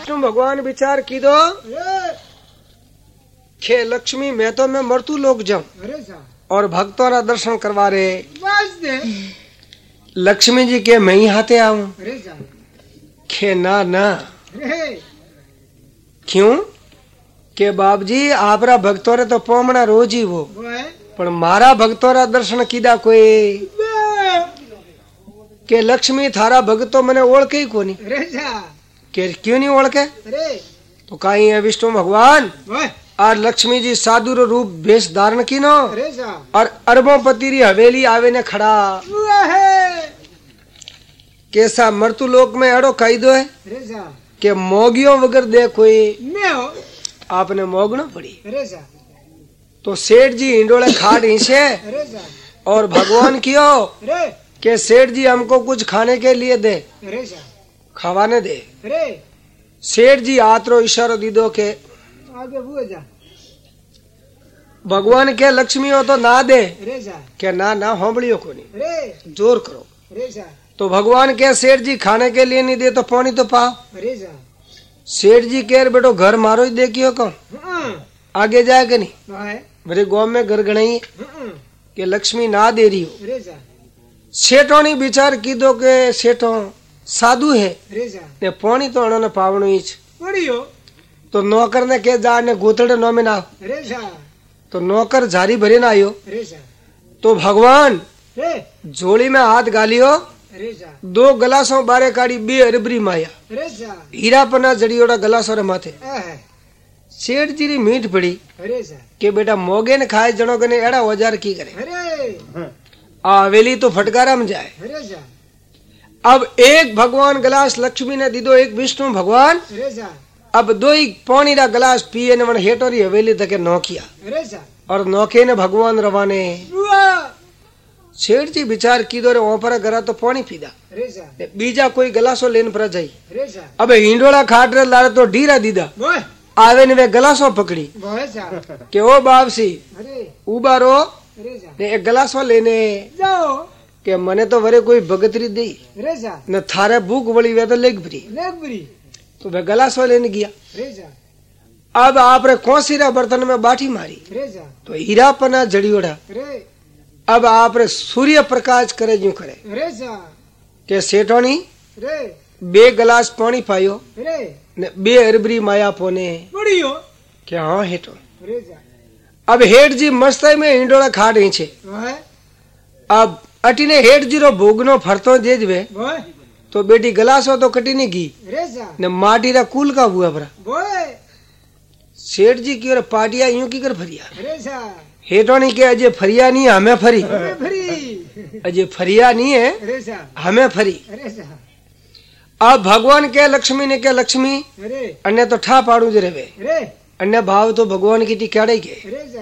विष्णु भगवान विचार की दो खे लक्ष्मी मैं तो मैं मरतू लोग जाऊं और भक्तों का दर्शन करवा रहे। लक्ष्मी जी के मैं ही हाथे आऊं खे ना ना क्यों के बाप जी आपरा भक्तों रे तो पोमना रोज ही वो पर मारा भक्तों रा दर्शन कीदा कोई के लक्ष्मी थारा भक्तो मने ओळखे ही कोनी के क्यों नहीं ओळखे तो काई है विष्णु भगवान और लक्ष्मी जी साधु रो रूप वेश धारण कीनो और अरबों पति री हवेली आवे ने खड़ा कैसा मृत्यु लोक में अड़ो कही दो है के मोगियों वगर दे कोई आपने मोगना पड़ी तो सेठ जी इंडोले खाट हिंसे और भगवान कियो के सेठ जी हमको कुछ खाने के लिए दे खावाने दे। सेठ जी आतरो इशारो दीदो के आगे बुआ जा भगवान के लक्ष्मी हो तो ना दे के ना ना होंबड़ियों को नहीं जोर करो तो भगवान के सेठ जी खाने के लिए नहीं दे तो पानी तो पाओ। सेठ जी कह बेटो घर मारो ही देखियो कौन आगे जाए कि नहीं मेरे गांव में घर गणाई के लक्ष्मी ना दे रही हो। सेठों ने विचार की दो के सेठों साधु है ने पानी तो उन्होंने पावनो ही तो नौकर ने के जा ने गोतड़े नो में ना तो नौकर झारी भरे ना आयो तो भगवान झोली में हाथ गालियो दो गलासों बारे काढ़ी बे अरबरी माया हीरा पना जड़ियोड़ा गलासों रे माथे। सेठ जी री मीठ पड़ी के बेटा मोगे ने खाए जनो कने एड़ा औजार की करे हवेली तो फटकारा में जाए। अब एक भगवान गलास लक्ष्मी ने दीदो एक विष्णु भगवान अब दो ही पानी रा गलास पिए ने मन हेटोरी हवेली तके नौकिया और नौके ने भगवान रवाने। सेठ जी विचार की दो रे ओपरा करा तो पानी पीदा बीजा कोई गलासो लेन पर जाई। अब हिंडोला खाट रे लारे तो ढीरा दीदा आवे ने वे गलासो पकड़ी के ओ बापसी उबारो ने एक गलासो लेने जाओ के मने तो वरे कोई भगतरी दी न थारे भूख बड़ी वे तो लेग भरी तो वे गलासो लेने गया। अब आप रे कौसीरा बर्तन में बाठी मारी तो हीरा पना जड़ियोड़ा अब आप रे सूर्य प्रकाश करे जो करे के सेठोनी बे गलास पानी पायो ने बे अरबरी माया पोने के हाँ हेठो। अब हेठ जी मस्ताई में हिंडोला खाट ही छे अब अटीने हेठ जी रो भोगनो फरतो जेजवे तो बेटी गलासो तो कटी नहीं की ने माटी रा कूल का हुआ भरा। सेठ जी की और पाटिया यूं की कर फरिया हेठो नहीं के अजय फरिया नहीं हमें फरी अजय फरिया नहीं है हमें फरी। अब भगवान के लक्ष्मी ने क्या लक्ष्मी अन्य तो ठा पाड़ू जे रेवे अन्य भाव तो भगवान की टिकाड़े के।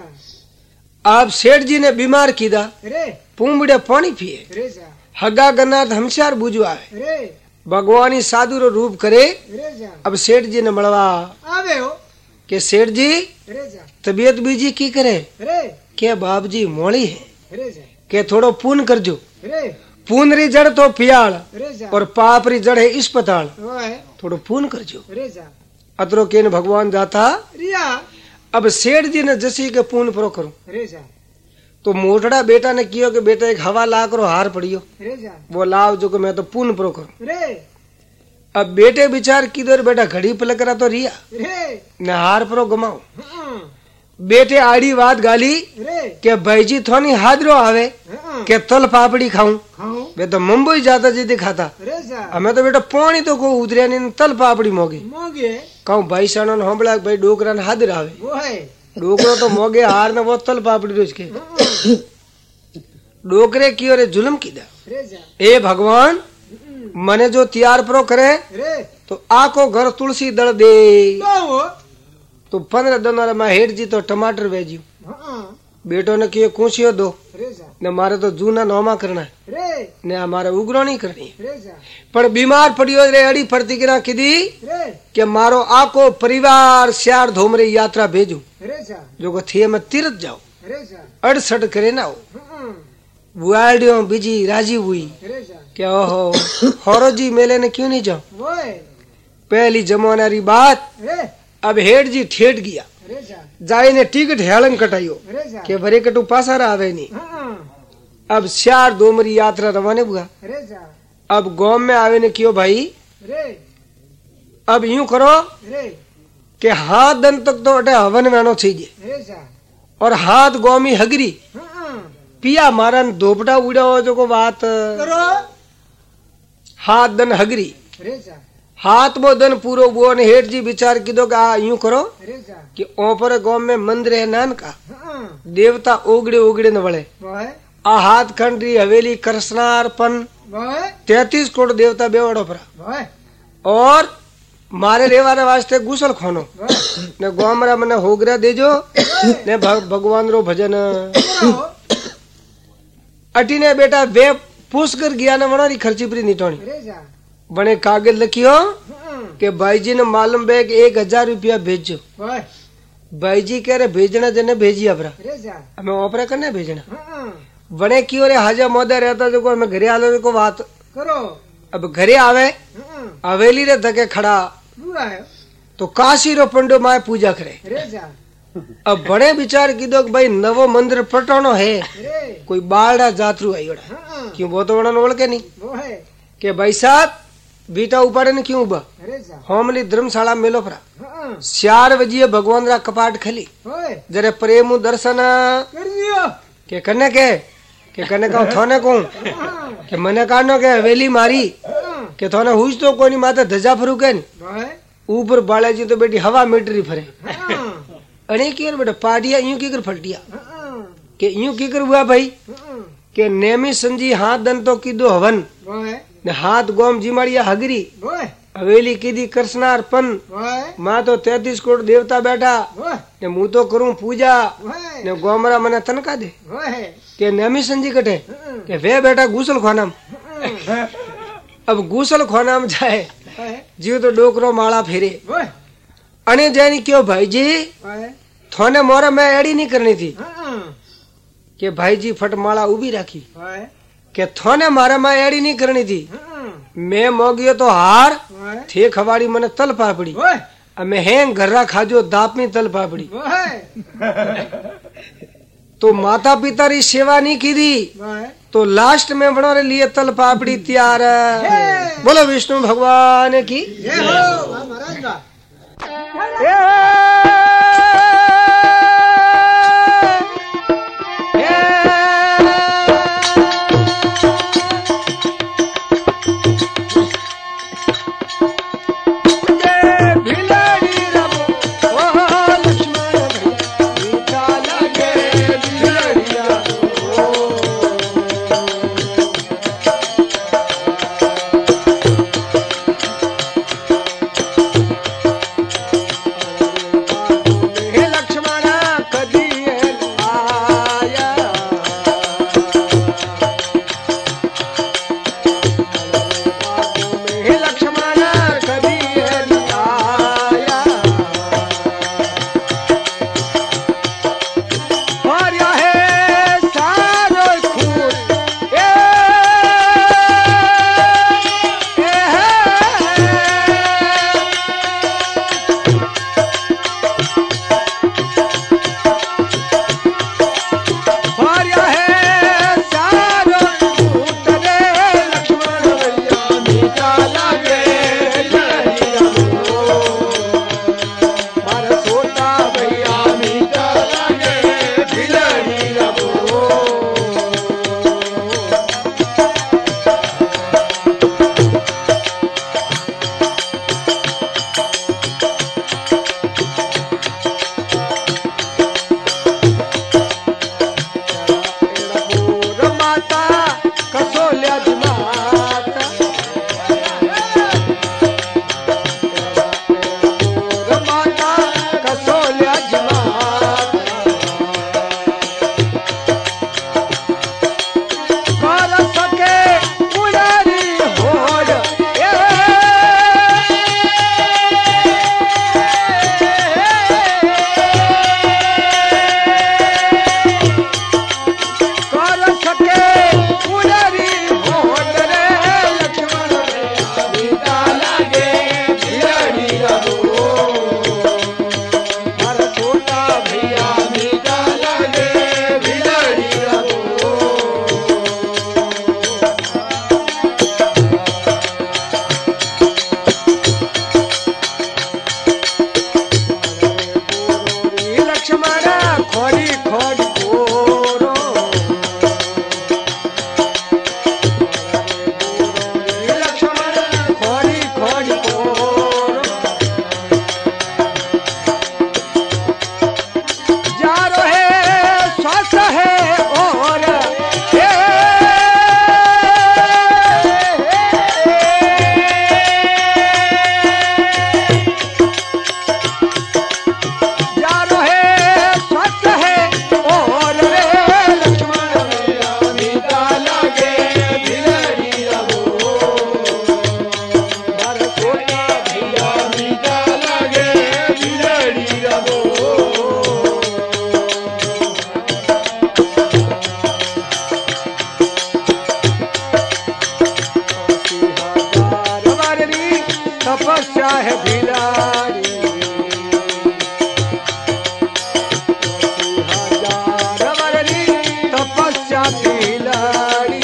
आप सेठ जी ने बीमार कीदा पूंबड़े पानी पिए हगा गन्नाथ हमशार बुझो आवे भगवान ही साधु रो रूप करे। अब सेठ जी ने मलवा आवे हो के सेठ जी तबीयत बीजी की करे के बाप जी मोड़ी है के थोड़ो पून करजो पून री जड़ तो पियाल और पाप री जड़ है इस्पताल थोड़ो पून करजो अतरो के भगवान जाता। अब सेठ जी ने जसी के पून प्रो करूं तो मोटड़ा बेटा ने कियो के बेटा एक हवा ला करो हार पड़ियो वो लाव जो के मैं तो पून प्रो करूं। अब बेटे विचार की दो बेटा घड़ी पलक रहा तो रिया न हार प्रो गमाओ बेटे आड़ी बात गाली के भाई जी थोनी हाजरो आवे के तल पापड़ी खाऊं वे तो मुंबई जाता जी दिखाता हमें तो बेटा पानी तो को उतरिया नहीं तल पापड़ी मोगे कहूं भाई सानो होंबड़ा भाई डोकरा ने हाजिर आवे डोकरो तो मोगे हार ने वो तल पापड़ी रोज के डोकरे की और जुल्म कीदा ए भगवान मने जो तैयार प्रो करे तो आको घर तुलसी दल दे तो 15 दिन में हेठ जी तो टमाटर भेजियो बेटो ने किए कुशियो दो ने मारे तो जूना नोमा करना है ने हमारे उगरो नहीं करनी पर बीमार पड़ियो रे अड़ी फरती गिरा किदी के मारो आको परिवार श्यार धोमरे यात्रा भेजू जो को थे में तीर्थ जाओ 68 करे ना हो बुआडियो बीजी राजी हुई क्या ओहो हौरो जी मेले ने क्यों नहीं जाओ पहली जमाना री बात। अब हेठ जी ठेठ गया जाए ने टिकट हेलन कटाइयो के भरे कटू पासारा आवे नहीं। अब श्यार दोमरी यात्रा रवाने हुआ। अब गांव में आवे ने क्यों भाई अब यूं करो कि हाथ दन तक तो अटे हवन वेनो चाहिए और हाथ गांव में हगरी पिया मारन धोपटा उड़ा हो जो को बात करो। हाथ दन हगरी हाथ वो दन पूरो वो ने हेठ जी विचार की दो यूं करो कि ओपर गांव में मंदिर है नान का देवता ओगड़े ओगड़े न बड़े आ हाथ खंड री हवेली कृष्णार्पण 33 करोड़ देवता बेवड़ो पर और मारे रेवाने वास्ते गुसल खोनो ने गोमरा मने होगरा देजो ने भगवान रो भजन अटी ने बेटा वे पूछ कर गया ने मनारी खर्ची परी निटोनी बने कागज लिखियो कि भाई जी ने मालूम बे कि 1000 रुपया भेजो। भाई जी कह रहे भेजना जने भेजी अपरा हमें ओपरा करने भेजना बने क्यों रे हाजा मोदा रहता जो को हमें घरे आलो को बात करो। अब घरे आवे हवेली रे धके खड़ा तो काशी रो पंडो माए पूजा करे। अब बड़े विचार की दो भाई नवो मंदिर पटानो है कोई बाड़ा जातरू आयोड़ा क्यों वो तो बड़ा ओढ़ के नहीं के भाई साहब बीटा उपाड़े ने क्यों उबा होमली धर्मशाला मेलो परा 4 बजे भगवान रा कपाट खली जरे प्रेम दर्शन के कने का थोने को के मने कानो के हवेली मारी के थोने हुज तो कोनी माता धजा फरू के ऊपर बालाजी तो बेटी हवा मीटरी फरे अने की बेटा पाडिया यूं की कर फलटिया के यूं की कर हुआ भाई के नेमी संजी हाथ दन तो की दो हवन ने हाथ गोम जिमाड़िया हगरी हवेली की दी कृष्णार्पण मां तो 33 करोड़ देवता बैठा ने मुंह तो करूं पूजा ने गोमरा मने तनका दे के नेमी संजी कटे के वे बेटा गुसल खाना अब गुसल खाना में जाए जीव तो डोकरो माला फेरे अने जानी क्यों भाई जी थोने मोरा मैं एड़ी नहीं करनी थी के भाई जी फटमाला उभी रखी के थोने मारा मैं एड़ी नहीं करनी थी मैं मोगियो तो हार थे खवाड़ी मने तल पापड़ी अब मैं हेंग घर्रा खाजो दापनी तल पापड़ी तो माता पिता री सेवा नहीं की थी तो लास्ट में बनो रे लिए तल पापड़ी तैयार बोलो विष्णु भगवान की भिलाड़ी तपस्या भिलाड़ी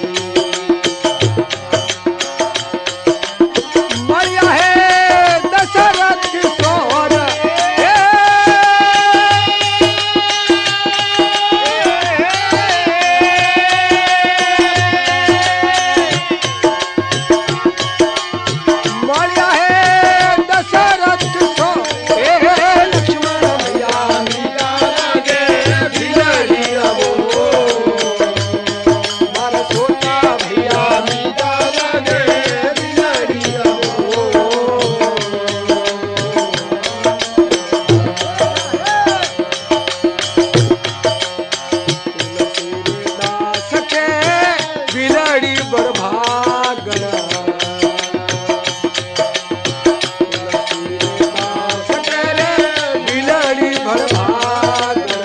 मरिया है दशरथ किशोर मरिया है दशरथ किशोर लक्ष्मण भैया मीरा लागे भिलाड़ी मारा सोना भैया मीरा लागे भिलाड़ी दास के भिलाड़ी बरभागना दास के रे भिलाड़ी बरभागना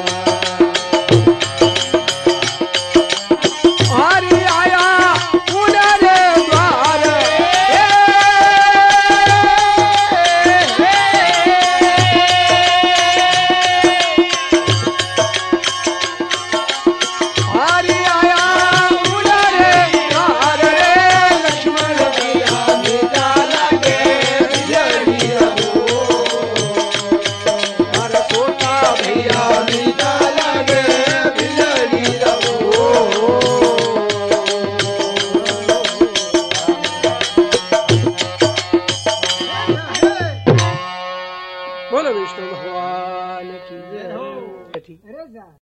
हरि आया उनरे द्वार हरि आया उनरे द्वार लक्ष्मण भैया मीरा लागे भिलाड़ी मारा सोना भैया मीरा लागे भिलाड़ी बोलो विष्णु भगवान की जय हो।